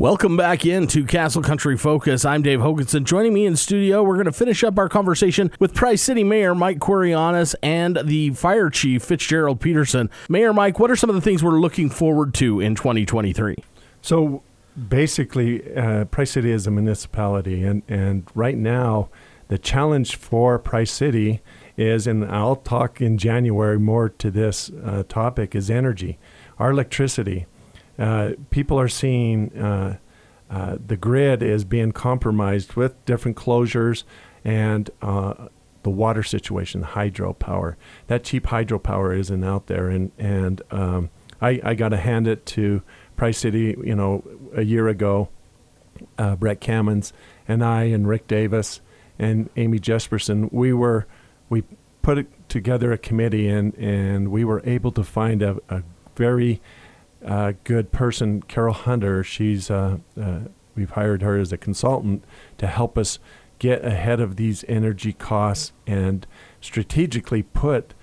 Welcome back into Castle Country Focus. I'm Dave Hoganson. Joining me in studio, we're going to finish up our conversation with Price City Mayor Mike Quirianis and the Fire Chief Fitzgerald Peterson. Mayor Mike, what are some of the things we're looking forward to in 2023? So basically, Price City is a municipality, and right now the challenge for Price City is, and I'll talk in January more to this topic, is energy, our electricity. People are seeing the grid is being compromised with different closures and the water situation, hydropower. That cheap hydropower isn't out there, and I got to hand it to Price City. You know, a year ago, Brett Cammons and I and Rick Davis and Amy Jesperson, we put together a committee and we were able to find a very good person, Carol Hunter. She's we've hired her as a consultant to help us get ahead of these energy costs and strategically put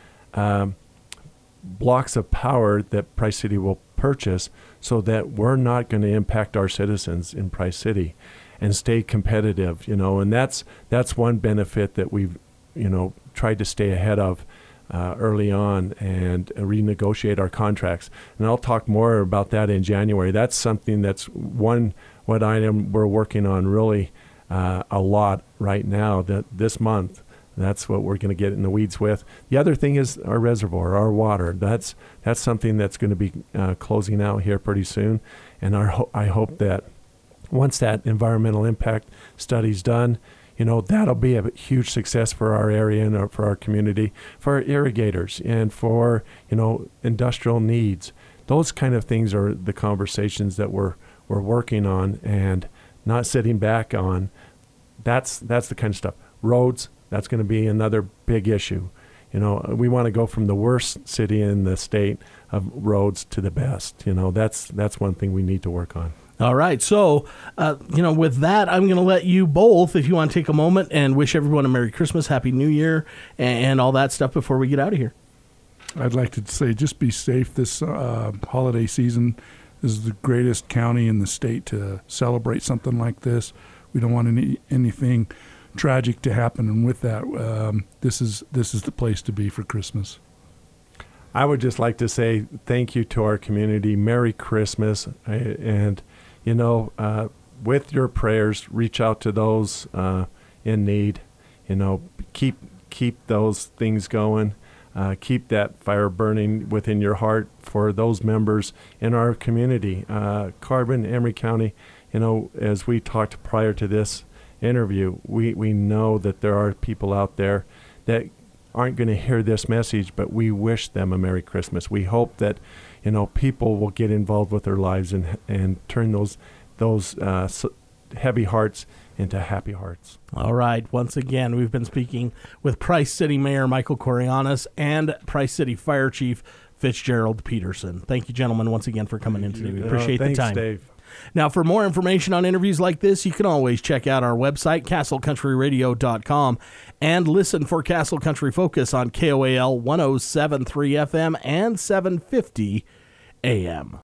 blocks of power that Price City will purchase so that we're not going to impact our citizens in Price City and stay competitive, you know, and that's one benefit that we've, you know, tried to stay ahead of early on and renegotiate our contracts. And I'll talk more about that in January. That's something that's what item we're working on really a lot right now, that this month. That's what we're going to get in the weeds with. The other thing is our reservoir, our water. That's something that's going to be closing out here pretty soon. And I hope that once that environmental impact study's done, you know, that'll be a huge success for our area and for our community, for our irrigators and for, you know, industrial needs. Those kind of things are the conversations that we're working on and not sitting back on. That's the kind of stuff. Roads, that's going to be another big issue. You know, we want to go from the worst city in the state of roads to the best. You know, that's one thing we need to work on. All right. So, you know, with that, I'm going to let you both, if you want to take a moment and wish everyone a Merry Christmas, Happy New Year, and all that stuff before we get out of here. I'd like to say just be safe this holiday season. This is the greatest county in the state to celebrate something like this. We don't want anything tragic to happen, and with that, this is the place to be for Christmas. I would just like to say thank you to our community. Merry Christmas, and you know, with your prayers, reach out to those in need. You know, keep those things going. Keep that fire burning within your heart for those members in our community. Carbon, Emery County, you know, as we talked prior to this interview, we know that there are people out there that aren't going to hear this message, but we wish them a Merry Christmas. We hope that, you know, people will get involved with their lives and turn those heavy hearts into happy hearts. All right. Once again, we've been speaking with Price City Mayor Michael Quirianis and Price City Fire Chief Fitzgerald Peterson. Thank you, gentlemen, once again for coming in today. We appreciate the time. Thanks, Dave. Now, for more information on interviews like this, you can always check out our website, castlecountryradio.com, and listen for Castle Country Focus on KOAL 107.3 FM and 750 AM.